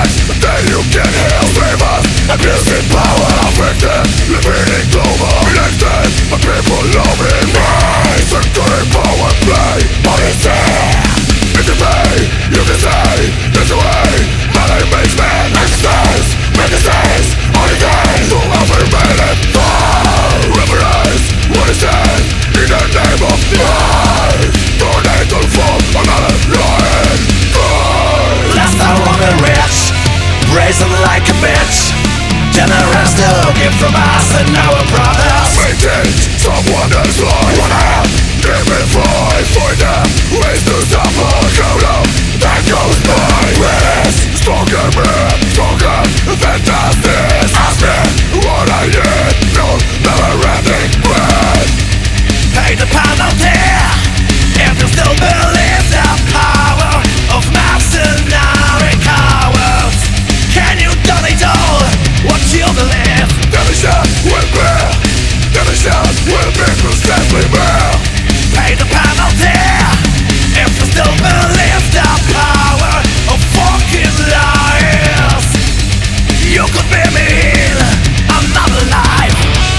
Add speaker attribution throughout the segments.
Speaker 1: best that you can heal. Save us, abusing power, affected, living in global. Elected, but people loving me. Sectoring power play, but it's there. If you pay, you can say, there's a way. Money makes man exercise, make a sense, only day. So every minute, reverence what is said in the name of life. Tornado for another lion.
Speaker 2: Last I want the rich, brazen like a bitch. Generous to give from us and our brothers.
Speaker 1: Making someone else life. What I am, give it fight for them. Ways to suffer, count up, that goes by. Less, stronger man, stronger than justice. Ask me what I did, no, never-ending bread.
Speaker 2: Pay the penalty if you still believe the power of mercenary cowards. Can you donate all what you believe?
Speaker 1: Division will be, division will be constantly more.
Speaker 2: Pay the penalty if you still believe the power of fucking lies. You could be me in another life.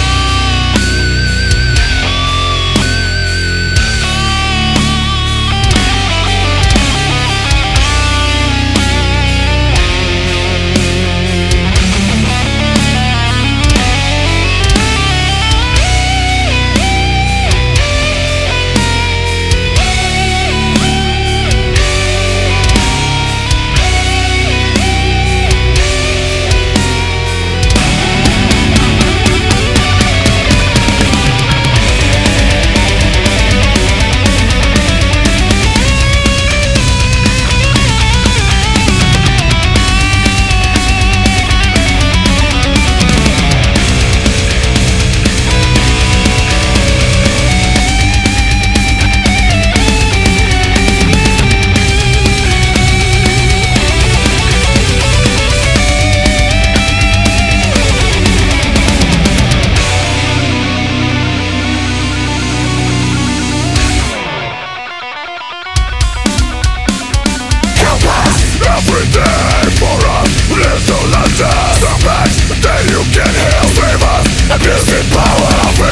Speaker 1: Every day for us, live to last us. Some facts that you can heal. Save us, abusing power.